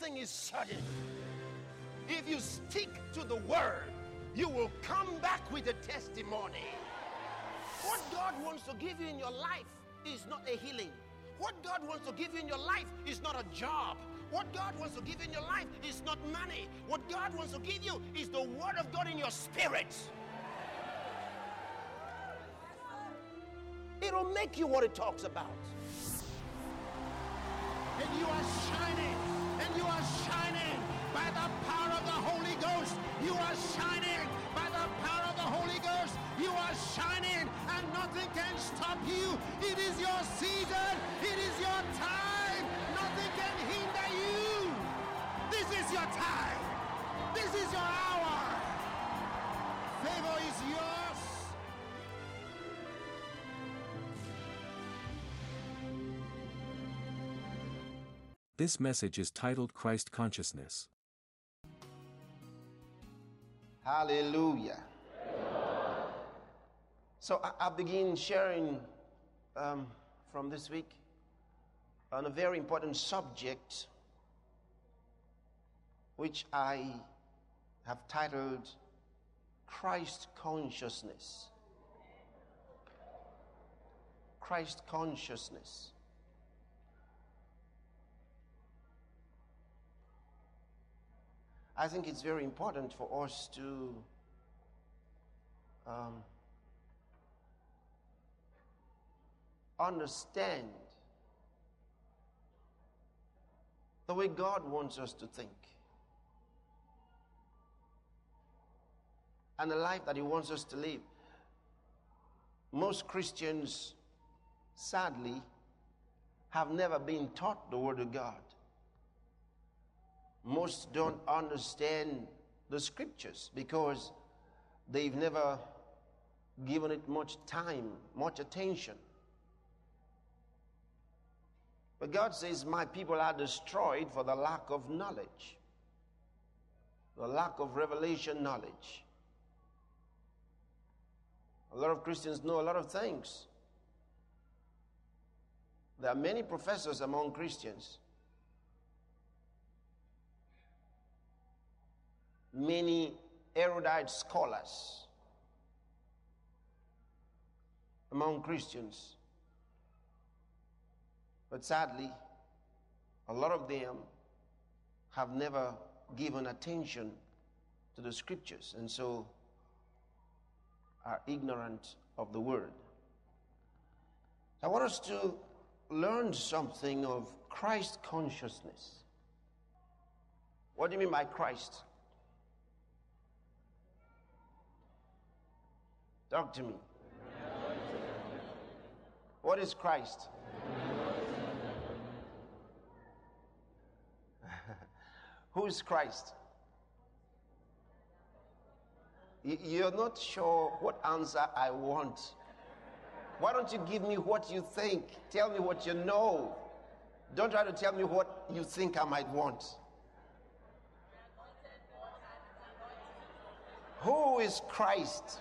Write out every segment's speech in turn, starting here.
Nothing is sudden. If you stick to the word, you will come back with a testimony. What God wants to give you in your life is not a healing. What God wants to give you in your life is not a job. What God wants to give you in your life is not money. What God wants to give you is the word of God in your spirit. It'll make you what it talks about. And you are shining. And you are shining by the power of the Holy Ghost. You are shining by the power of the Holy Ghost. You are shining and nothing can stop you. It is your season. It is your time. Nothing can hinder you. This is your time. This is your hour. Favor is yours. This message is titled Christ Consciousness. Hallelujah. So I begin sharing from this week on a very important subject, which I have titled Christ Consciousness. Christ Consciousness. I think it's very important for us to understand the way God wants us to think and the life that He wants us to live. Most Christians, sadly, have never been taught the Word of God. Most don't understand the scriptures because they've never given it much time, much attention. But God says, my people are destroyed for the lack of knowledge, the lack of revelation knowledge. A lot of Christians know a lot of things. There are many professors among Christians. Many erudite scholars among Christians. But sadly, a lot of them have never given attention to the scriptures and so are ignorant of the word. I want us to learn something of Christ consciousness. What do you mean by Christ? Talk to me. What is Christ? Who is Christ? You're not sure what answer I want. Why don't you give me what you think? Tell me what you know. Don't try to tell me what you think I might want. Who is Christ?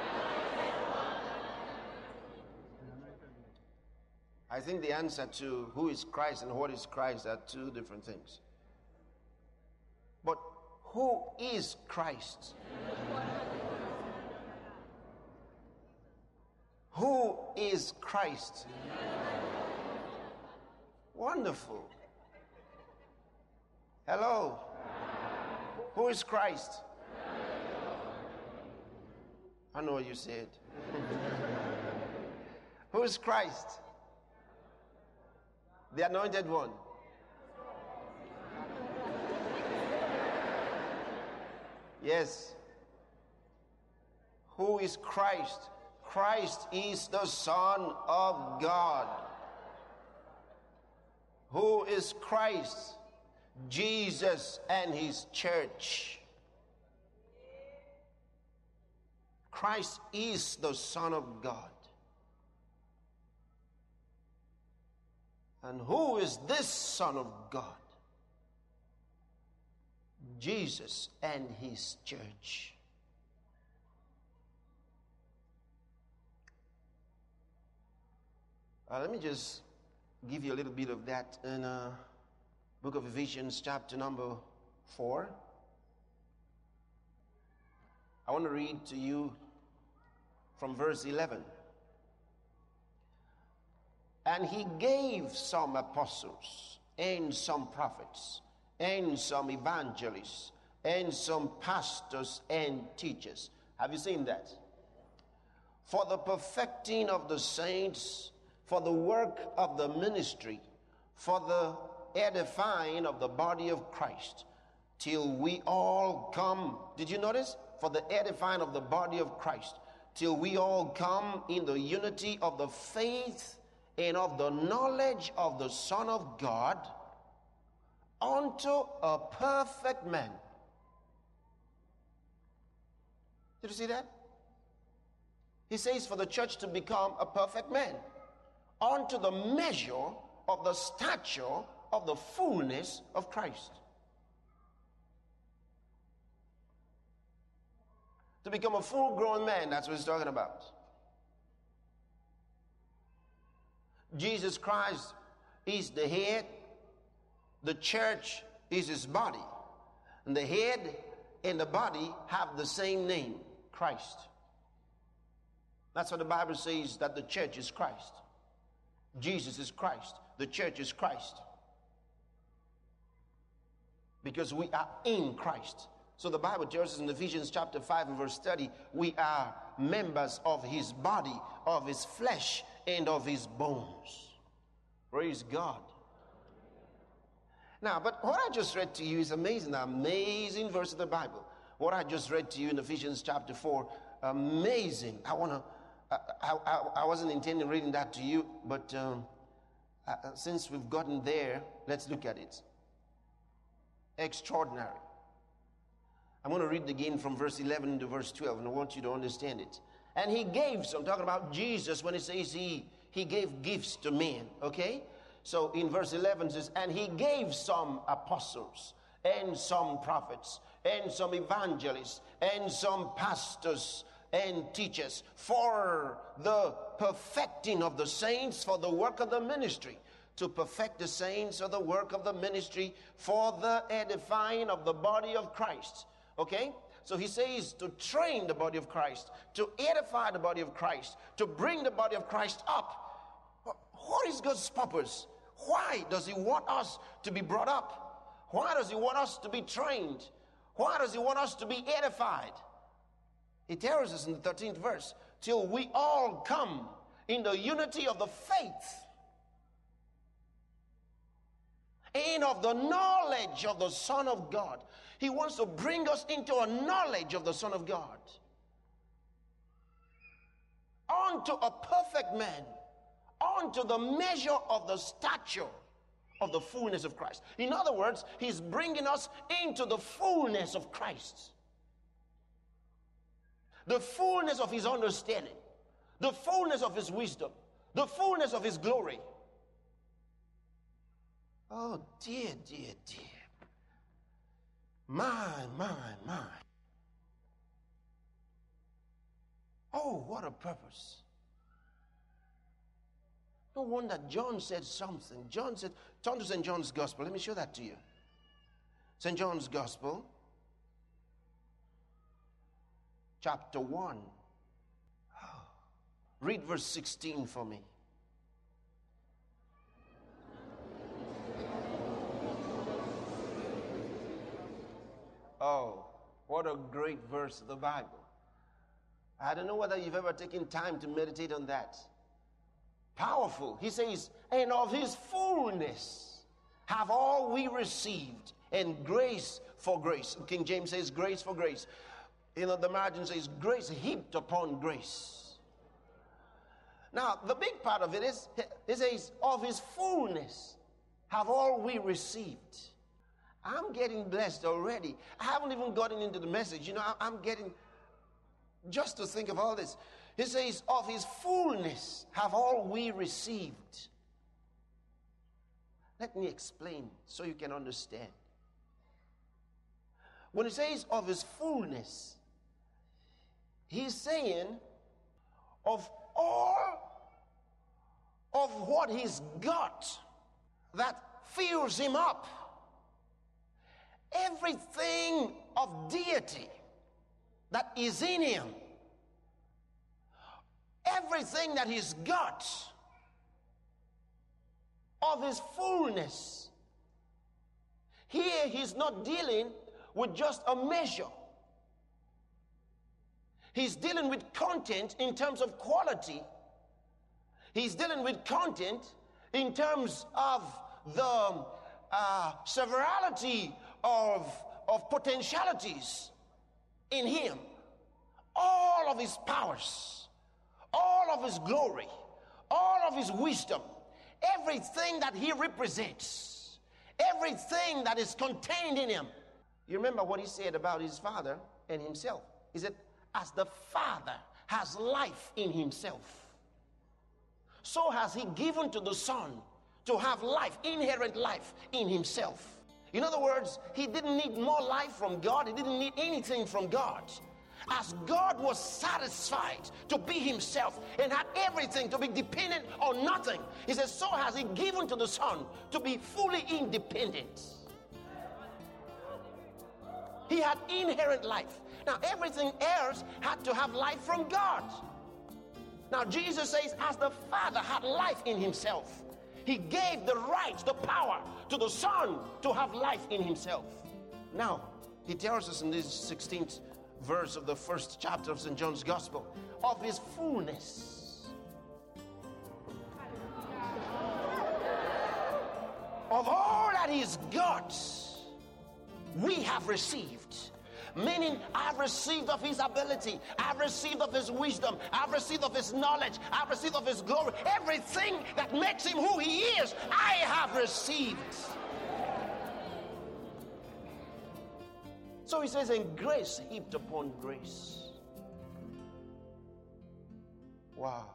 I think the answer to who is Christ and what is Christ are two different things. But who is Christ? Who is Christ? Wonderful. Hello. Who is Christ? I know what you said. Who is Christ? The anointed one. Yes. Who is Christ? Christ is the Son of God. Who is Christ? Jesus and His church. Christ is the Son of God. And who is this Son of God? Jesus and His church. Let me just give you a little bit of that. And Book of Ephesians, chapter number 4. I want to read to you from verse 11. And he gave some apostles, and some prophets, and some evangelists, and some pastors and teachers. Have you seen that? For the perfecting of the saints, for the work of the ministry, for the edifying of the body of Christ, till we all come. Did you notice? For the edifying of the body of Christ, till we all come in the unity of the faith and of the knowledge of the Son of God, unto a perfect man. Did you see that? He says for the church to become a perfect man, unto the measure of the stature of the fullness of Christ. To become a full-grown man, that's what he's talking about. Jesus Christ is the head. The church is his body. And the head and the body have the same name, Christ. That's what the Bible says, that the church is Christ. Jesus is Christ. The church is Christ. Because we are in Christ. So the Bible tells us in Ephesians chapter 5 and verse 30, we are members of his body, of his flesh, and of his bones. Praise God. Now, but what I just read to you is amazing, an amazing verse of the Bible. What I just read to you in Ephesians chapter 4, amazing. I wasn't intending reading that to you, but since we've gotten there, let's look at it. Extraordinary. I'm going to read again from verse 11 to verse 12, and I want you to understand it. And he gave some, talking about Jesus when it says he gave gifts to men, okay? So in verse 11 it says, and he gave some apostles, and some prophets, and some evangelists, and some pastors and teachers, for the perfecting of the saints, for the work of the ministry, to perfect the saints of the work of the ministry, for the edifying of the body of Christ. Okay? So he says to train the body of Christ, to edify the body of Christ, to bring the body of Christ up. What is God's purpose? Why does he want us to be brought up? Why does he want us to be trained? Why does he want us to be edified? He tells us in the 13th verse, till we all come in the unity of the faith and of the knowledge of the Son of God. He wants to bring us into a knowledge of the Son of God, unto a perfect man, unto the measure of the stature of the fullness of Christ. In other words, he's bringing us into the fullness of Christ, the fullness of his understanding, the fullness of his wisdom, the fullness of his glory. Oh dear, dear, dear. My. Oh, what a purpose. No wonder John said something. John said, turn to St. John's Gospel. Let me show that to you. St. John's Gospel, chapter 1. Read verse 16 for me. Oh, what a great verse of the Bible. I don't know whether you've ever taken time to meditate on that. Powerful. He says, and of his fullness have all we received, and grace for grace. King James says grace for grace. You know, the margin says grace heaped upon grace. Now, the big part of it is, it says, of his fullness have all we received. I'm getting blessed already. I haven't even gotten into the message. You know, I'm getting, just to think of all this. He says, of his fullness have all we received. Let me explain so you can understand. When he says of his fullness, he's saying of all of what he's got that fills him up. everything of deity that is in him, everything that he's got of his fullness. Here he's not dealing with just a measure. He's dealing with content in terms of quality. He's dealing with content in terms of the severality of potentialities in him. All of his powers, all of his glory, all of his wisdom, everything that he represents, everything that is contained in him. You remember what he said about his Father and himself. He said, as the Father has life in himself, so has he given to the Son to have life, inherent life in himself. In other words, he didn't need more life from God. He didn't need anything from God. As God was satisfied to be himself and had everything to be dependent on nothing, he says, so has he given to the Son to be fully independent. He had inherent life. Now, everything else had to have life from God. Now, Jesus says, as the Father had life in himself, he gave the right, the power to the Son to have life in himself. Now, he tells us in this 16th verse of the first chapter of St. John's Gospel of his fullness. Of all that he's got, we have received. Meaning, I've received of his ability, I've received of his wisdom, I've received of his knowledge, I've received of his glory. Everything that makes him who he is, I have received. So he says, and grace heaped upon grace. Wow.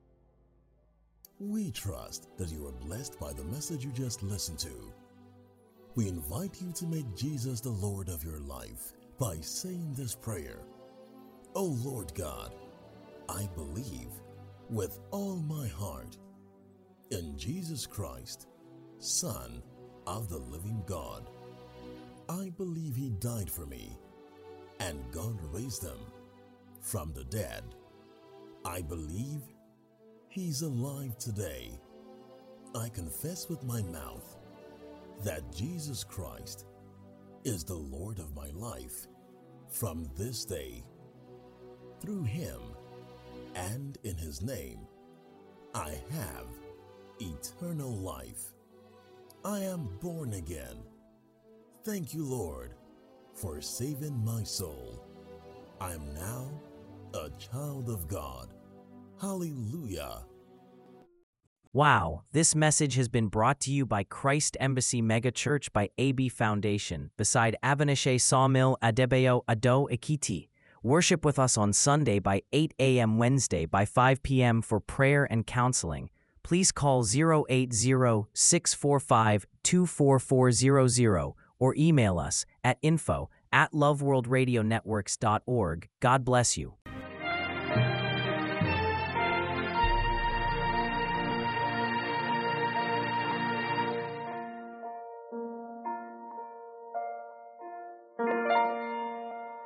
We trust that you are blessed by the message you just listened to. We invite you to make Jesus the Lord of your life by saying this prayer. Oh Lord God, I believe with all my heart in Jesus Christ, Son of the living God. I believe he died for me and God raised him from the dead. I believe he's alive today. I confess with my mouth that Jesus Christ is the Lord of my life from this day. Through him and in his name, I have eternal life. I am born again. Thank you, Lord, for saving my soul. I am now a child of God. Hallelujah. Wow, this message has been brought to you by Christ Embassy Megachurch by AB Foundation, beside Avaneshe Sawmill, Adebayo, Ado, Ekiti. Worship with us on Sunday by 8 a.m. Wednesday by 5 p.m. for prayer and counseling. Please call 080-645-24400 or email us at info@loveworldradionetworks.org. God bless you.